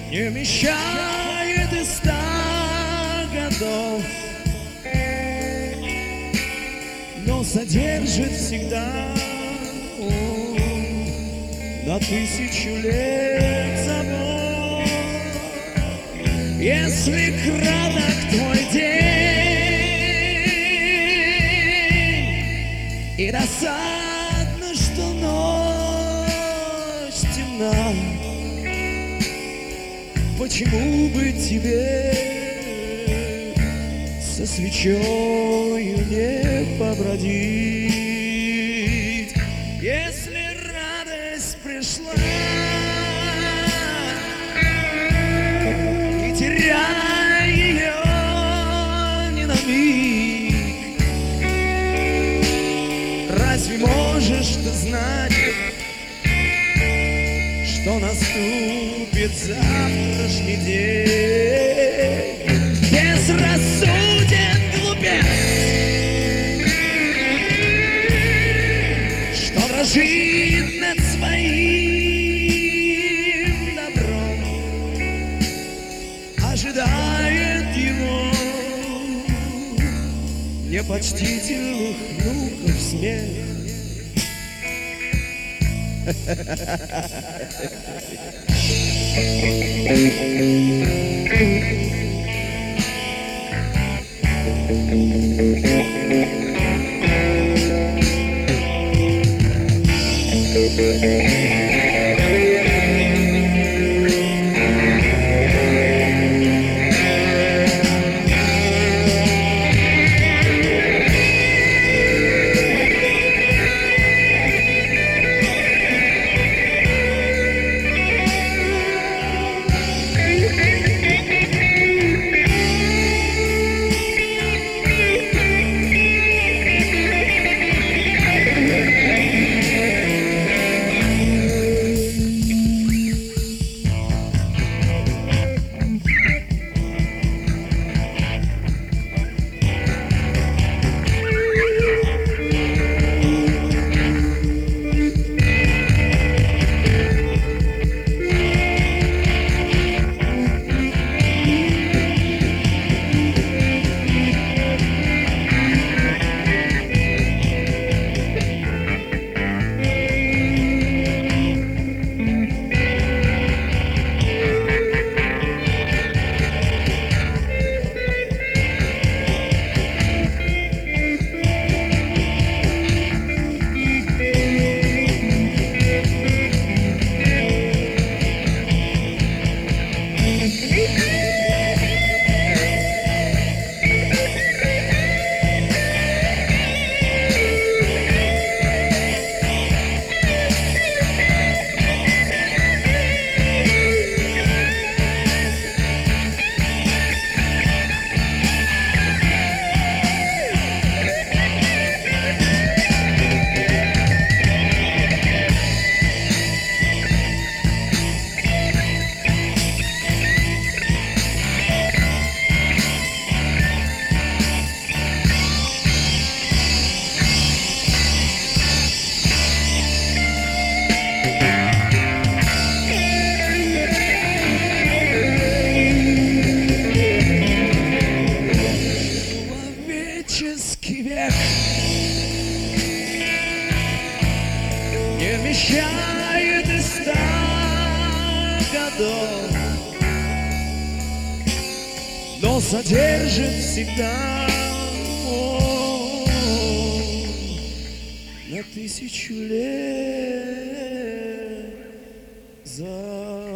не вмещает и 100 годов, но содержит всегда на 1000 лет забот. Если краток твой день и досадно, что ночь темна, почему бы тебе со свечою не побродить? Если радость пришла, не теряй ее ни на миг. Разве можешь ты знать, что наступит завтрашний день? Безрассуден глупец, что дрожит над своим добром, ожидает его непочтительных внуков смех. Человеческий век не вмещает и 100 годов, но содержит всегда на 1000 лет за